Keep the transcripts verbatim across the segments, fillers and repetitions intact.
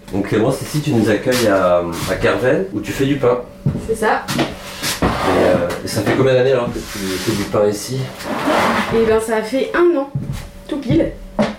Donc Clémence, ici tu nous accueilles à, à Kerven où tu fais du pain. C'est ça. Et, euh, et ça fait combien d'années alors que tu fais du pain ici? Et ben ça fait un an, tout pile.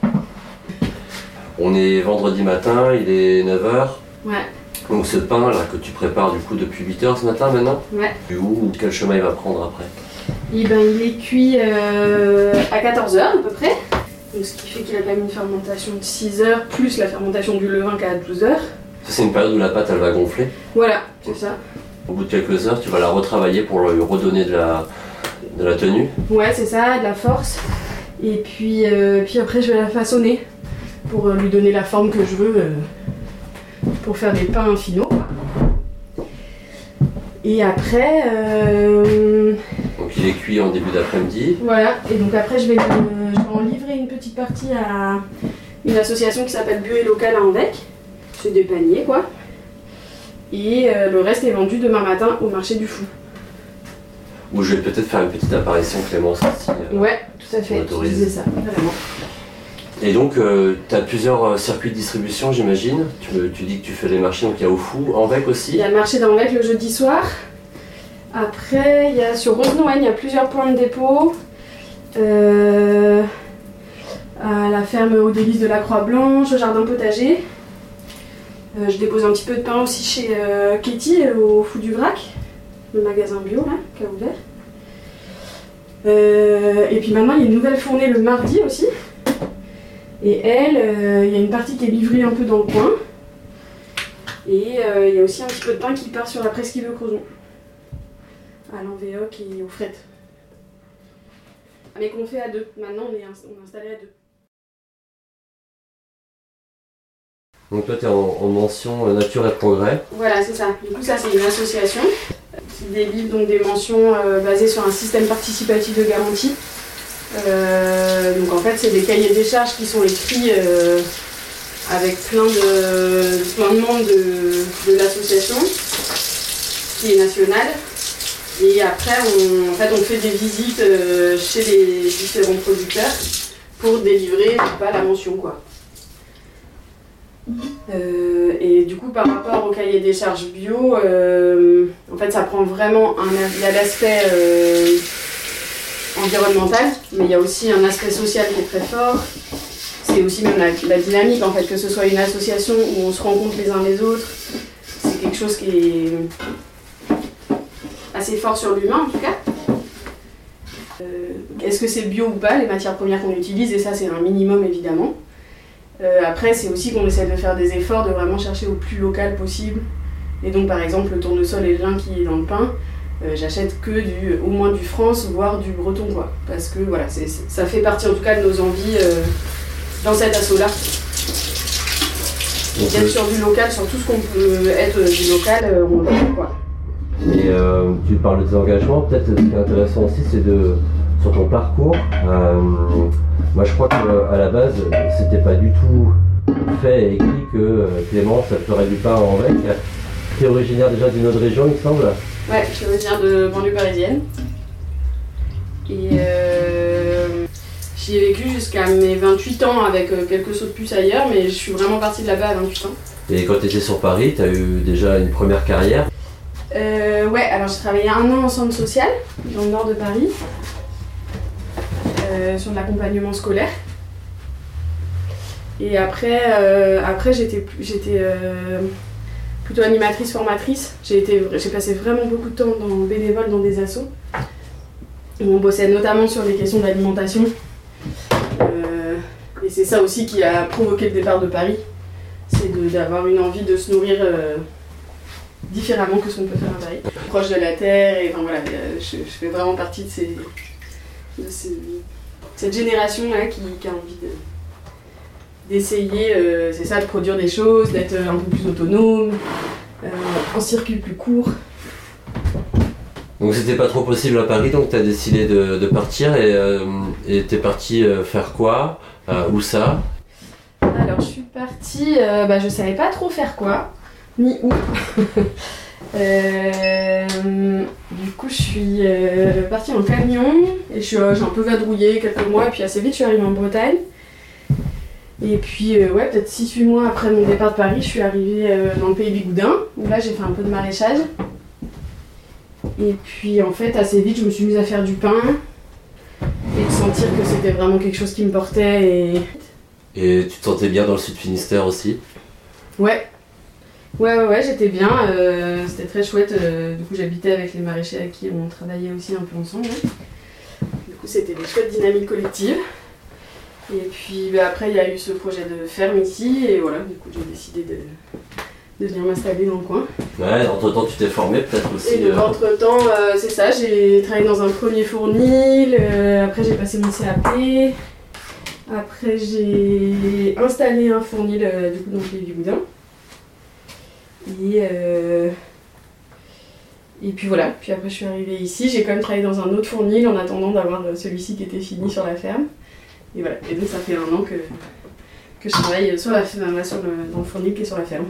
On est vendredi matin, il est neuf heures. Ouais. Donc ce pain là que tu prépares du coup depuis huit heures ce matin maintenant. Ouais. Du où, quel chemin il va prendre après? Et ben il est cuit euh, à quatorze heures à peu près. Donc, ce qui fait qu'il a quand même une fermentation de six heures, plus la fermentation du levain qui est à douze heures. Ça c'est une période où la pâte elle va gonfler. Voilà, c'est ça. Au bout de quelques heures, tu vas la retravailler pour lui redonner de la, de la tenue. Ouais, c'est ça, de la force. Et puis, euh, puis après je vais la façonner pour euh, lui donner la forme que je veux euh, pour faire des pains finaux. Et après... Euh... Donc il est cuit en début d'après-midi. Voilà, et donc après je vais, euh, je vais en livrer une petite partie à une association qui s'appelle Bio et Local à Anvec. C'est des paniers quoi. Et euh, le reste est vendu demain matin au marché du Fou. Où je vais peut-être faire une petite apparition Clémence aussi. Euh, ouais, tout à fait, je disais ça, vraiment. Et donc euh, tu as plusieurs circuits de distribution j'imagine. Tu, tu dis que tu fais les marchés, donc il y a au Fou, Anvec aussi. Il y a le marché d'Anvec le jeudi soir. Après, il y a sur Rosenoine, il y a plusieurs points de dépôt. Euh, à la ferme aux délices de la Croix-Blanche, au jardin potager. Euh, je dépose un petit peu de pain aussi chez euh, Katie, au Fou du Vrac, le magasin bio là, qui a ouvert. Euh, et puis maintenant, il y a une nouvelle fournée le mardi aussi. Et elle, euh, il y a une partie qui est livrée un peu dans le coin. Et euh, il y a aussi un petit peu de pain qui part sur la presqu'île de Crozon. À l'Envéoc et au fret. Mais qu'on fait à deux. Maintenant, on est, on est installé à deux. Donc toi, tu es en, en mention Nature et Progrès. Voilà, c'est ça. Du coup, ça, c'est une association qui délivre donc des mentions euh, basées sur un système participatif de garantie. Euh, donc en fait, c'est des cahiers des charges qui sont écrits euh, avec plein de, plein de membres de, de l'association, qui est nationale. Et après, on, en fait, on fait des visites euh, chez les différents producteurs pour délivrer pas la mention, quoi. Euh, et du coup, par rapport au cahier des charges bio, euh, en fait, ça prend vraiment un, il y a l'aspect euh, environnemental, mais il y a aussi un aspect social qui est très fort. C'est aussi même la, la dynamique, en fait, que ce soit une association où on se rencontre les uns les autres. C'est quelque chose qui est assez fort sur l'humain en tout cas. Euh, est-ce que c'est bio ou pas les matières premières qu'on utilise, et ça c'est un minimum évidemment. Euh, après c'est aussi qu'on essaie de faire des efforts, de vraiment chercher au plus local possible. Et donc par exemple le tournesol et le lin qui est dans le pain, euh, j'achète que du, au moins du France, voire du breton quoi. Parce que voilà, c'est, c'est, ça fait partie en tout cas de nos envies euh, dans cet assaut-là. D'être euh... sur du local, sur tout ce qu'on peut être du local, euh, on le fait quoi. Et euh, tu parles de tes engagements, peut-être ce qui est intéressant aussi c'est de, sur ton parcours. Euh, moi je crois qu'à la base c'était pas du tout fait et écrit que euh, Clémence ferait du pain en Anvec. Tu es originaire déjà d'une autre région il me semble? Ouais, je suis originaire de banlieue parisienne. Et euh, j'y ai vécu jusqu'à mes vingt-huit ans avec euh, quelques sauts de puce ailleurs, mais je suis vraiment partie de là-bas à vingt-huit ans. Et quand tu étais sur Paris, tu as eu déjà une première carrière? Euh, ouais, alors j'ai travaillé un an en centre social, dans le nord de Paris, euh, sur de l'accompagnement scolaire. Et après, euh, après j'étais, j'étais euh, plutôt animatrice, formatrice. J'ai, été, j'ai passé vraiment beaucoup de temps dans, bénévole dans des assos. Où on bossait notamment sur les questions d'alimentation. Euh, et c'est ça aussi qui a provoqué le départ de Paris. C'est de, d'avoir une envie de se nourrir euh, différemment que ce qu'on peut faire à Paris. Proche de la terre, et enfin voilà, je, je fais vraiment partie de, ces, de ces, cette génération-là qui, qui a envie de, d'essayer, euh, c'est ça, de produire des choses, d'être un peu plus autonome, euh, en circuit plus court. Donc c'était pas trop possible à Paris, donc t'as décidé de, de partir, et, euh, et t'es parti euh, faire quoi, euh, où ça? Alors je suis partie, euh, bah, je savais pas trop faire quoi, ni où. euh, du coup je suis euh, partie en camion, et je suis, euh, j'ai un peu vadrouillé quelques mois, et puis assez vite je suis arrivée en Bretagne. Et puis, euh, ouais, peut-être six huit mois après mon départ de Paris, je suis arrivée euh, dans le pays du Goudain, où là j'ai fait un peu de maraîchage. Et puis, en fait, assez vite, je me suis mise à faire du pain et de sentir que c'était vraiment quelque chose qui me portait. Et, et tu te sentais bien dans le Sud Finistère aussi? Ouais. Ouais, ouais, ouais, j'étais bien. Euh, c'était très chouette. Euh, du coup, j'habitais avec les maraîchers avec qui on travaillait aussi un peu ensemble. Hein. Du coup, c'était des chouettes dynamiques collectives. Et puis bah, après, il y a eu ce projet de ferme ici, et voilà, du coup, j'ai décidé de, de venir m'installer dans le coin. Ouais, entre temps, tu t'es formé peut-être aussi. Et donc, euh... entre temps, euh, c'est ça, j'ai travaillé dans un premier fournil, euh, après j'ai passé mon C A P, après j'ai installé un fournil euh, du coup dans le pays du Goudain. Et, euh... et puis voilà, puis après je suis arrivée ici, j'ai quand même travaillé dans un autre fournil en attendant d'avoir celui-ci qui était fini sur la ferme. Et voilà, et donc ça fait un an que, que je travaille sur la, sur le, dans le fournil qui est sur la ferme.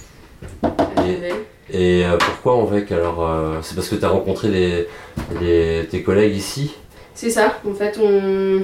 Et, et euh, pourquoi en V E C alors euh, c'est parce que tu as rencontré les, les, tes collègues ici? C'est ça, en fait on,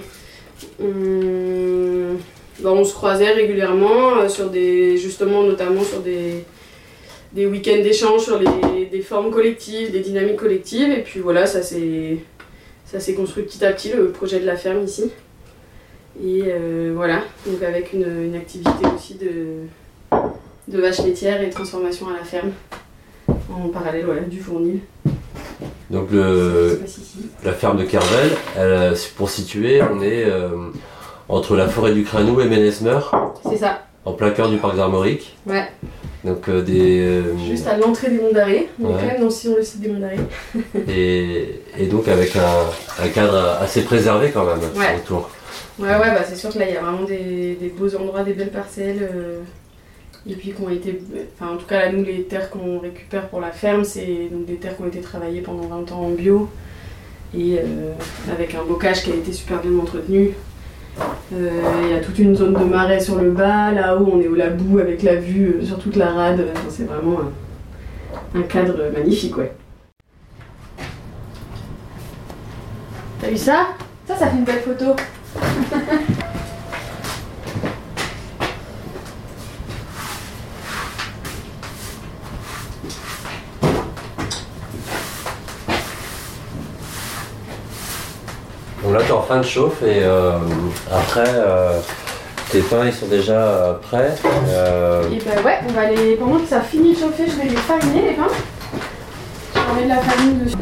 on, bah, on se croisait régulièrement, euh, sur des, justement notamment sur des, des week-ends d'échange, sur les, des formes collectives, des dynamiques collectives, et puis voilà, ça s'est construit petit à petit le projet de la ferme ici. Et euh, voilà, donc avec une, une activité aussi de, de vache laitière et de transformation à la ferme, en parallèle voilà, du fournil. Donc le, la ferme de Kervel, elle, pour situer, on est euh, entre la forêt du Cranou et Ménesmer. C'est ça. En plein cœur du parc d'Armorique. Ouais. Donc euh, des... Euh, Juste à l'entrée des Monts d'Arrée, on ouais. est quand même dans le site des Monts d'Arrée. et, et donc avec un, un cadre assez préservé quand même ouais. autour. Ouais, ouais, bah c'est sûr que là il y a vraiment des, des beaux endroits, des belles parcelles. Euh, et puis qui ont été. Enfin, en tout cas, là, nous, les terres qu'on récupère pour la ferme, c'est donc des terres qui ont été travaillées pendant vingt ans en bio. Et euh, avec un bocage qui a été super bien entretenu. Il euh, y a toute une zone de marais sur le bas, là-haut, on est au Labou avec la vue euh, sur toute la rade. Enfin, c'est vraiment un, un cadre magnifique, ouais. T'as vu ça? Ça, ça fait une belle photo. Donc là, tu es en fin de chauffe et euh, après, euh, tes pains ils sont déjà prêts. Euh... Et ben ouais, on va les... pendant que ça finit de chauffer, je vais les fariner les pains. Je vais mettre de la farine dessus.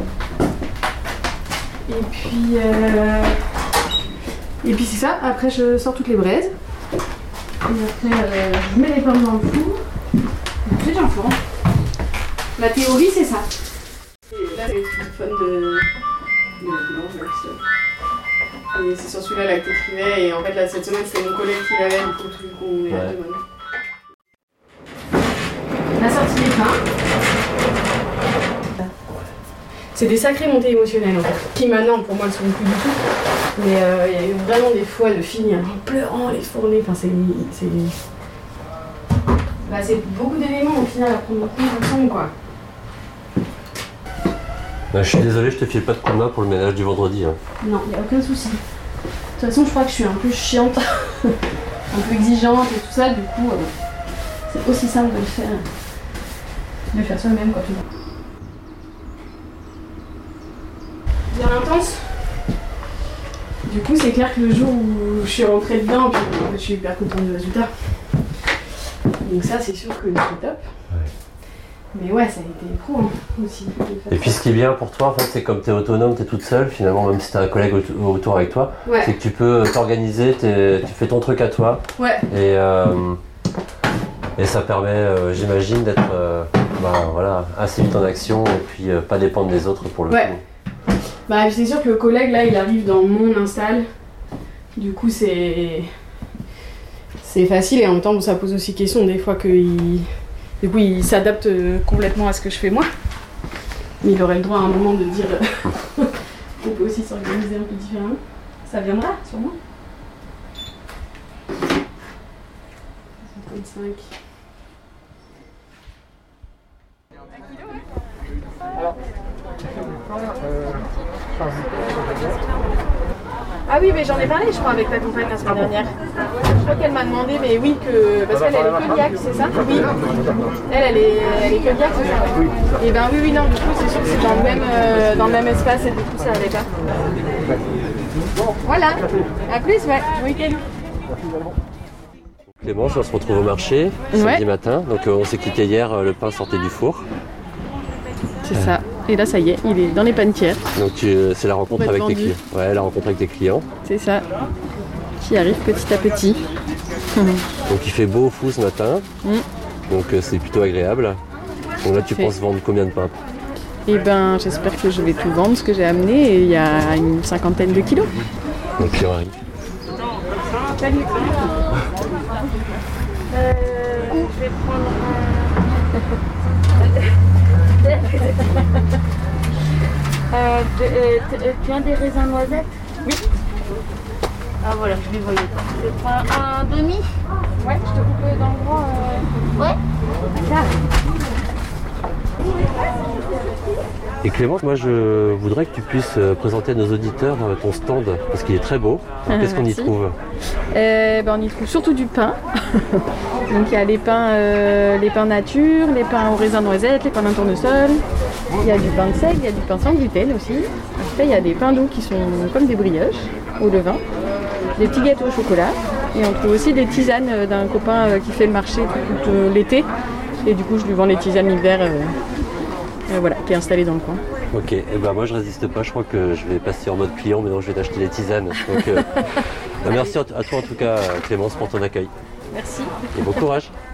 Et puis, euh... et puis c'est ça, après je sors toutes les braises. Et après, euh, je mets les pommes dans le four. Et puis j'enfourne. La théorie, c'est ça. Et là, c'est le téléphone de... de Et c'est sur celui-là là, que t'écrivais, et en fait là cette semaine c'était mon collègue qui l'avait, donc tout qu'on est à deux mains. La sortie des pains. C'est des sacrées montées émotionnelles en fait, qui maintenant pour moi ne sont plus du tout. Mais euh, il y a eu vraiment des fois de finir en pleurant les fournées, enfin c'est... c'est... Bah, c'est beaucoup d'éléments au final à prendre en compte ensemble quoi. Bah, je suis désolé, je te file pas de coup de main pour le ménage du vendredi. Hein. Non, il n'y a aucun souci. De toute façon, je crois que je suis un peu chiante, un peu exigeante et tout ça, du coup, euh, c'est aussi simple de le faire, de le faire soi-même quoi. Bien intense. Du coup, c'est clair que le jour où je suis rentrée dedans, puis, en fait, je suis hyper contente du résultat. Donc ça, c'est sûr que c'est top. Mais ouais, ça a été pro hein, aussi. Et puis ce qui est bien pour toi, en fait, c'est comme tu es autonome, tu es toute seule, finalement, même si tu as un collègue autour avec toi, ouais. C'est que tu peux t'organiser, tu fais ton truc à toi. Ouais. Et, euh, et ça permet, euh, j'imagine, d'être euh, bah, voilà, assez vite en action et puis euh, pas dépendre des autres pour le ouais. coup. Bah, c'est sûr que le collègue, là, il arrive dans mon install. Du coup, c'est c'est facile et en même temps, ça pose aussi question des fois qu'il... Du coup, il s'adapte complètement à ce que je fais moi. Mais il aurait le droit à un moment de dire on peut aussi s'organiser un peu différemment. Ça viendra, sûrement. trente-cinq. Ah oui, mais j'en ai parlé, je crois, avec ta compagne la semaine dernière. crois qu'elle m'a demandé, mais oui, que parce qu'elle elle est Kodiak, c'est ça? Oui. Elle, elle est, elle est Kodiak, c'est ça? Oui. Et ben oui, oui, non, du coup, c'est sûr que c'est dans le même, euh, dans le même espace et du coup, ça allait pas. Voilà. À plus, ouais. Bon week-end. Clémence, on se retrouve au marché samedi Ouais. matin. Donc euh, on s'est quitté hier, euh, le pain sortait du four. C'est ça. Et là, ça y est, il est dans les panetières. Donc tu, euh, c'est la rencontre Pour être avec tes vendu. clients. Ouais, la rencontre avec tes clients. C'est ça. Qui arrive petit à petit. Donc il fait beau au fou ce matin. Mm. Donc euh, c'est plutôt agréable. Donc là tu Fait. penses vendre combien de pain? Et ben, j'espère que je vais tout vendre ce que j'ai amené. Et il y a une cinquantaine de kilos. Donc client arrive. Salut. Euh, je vais prendre un... euh, de- euh, t- euh, tu as des raisins noisettes? Oui. Ah voilà, je les voyais pas. Je vais prendre un demi. Ouais, je te coupe dans le bras. euh. Ouais. Ça. Et Clémence, moi je voudrais que tu puisses euh, présenter à nos auditeurs euh, ton stand parce qu'il est très beau. Alors, qu'est-ce qu'on y Merci. trouve? Euh, ben, on y trouve surtout du pain. Donc il y a les pains, euh, les pains nature, les pains au raisin noisette, les pains d'un tournesol. Il y a du pain sec, il y a du pain sans gluten aussi. Après il y a des pains doux qui sont comme des brioches au levain. Des petits gâteaux au chocolat. Et on trouve aussi des tisanes euh, d'un copain euh, qui fait le marché tout euh, l'été. Et du coup je lui vends les tisanes l'hiver. euh, euh, voilà, qui est installé dans le coin. Ok, et ben moi je résiste pas, je crois que je vais passer en mode client, mais non je vais t'acheter des tisanes. Donc, euh, bah, merci à toi en tout cas Clémence pour ton accueil. Merci. Et bon courage.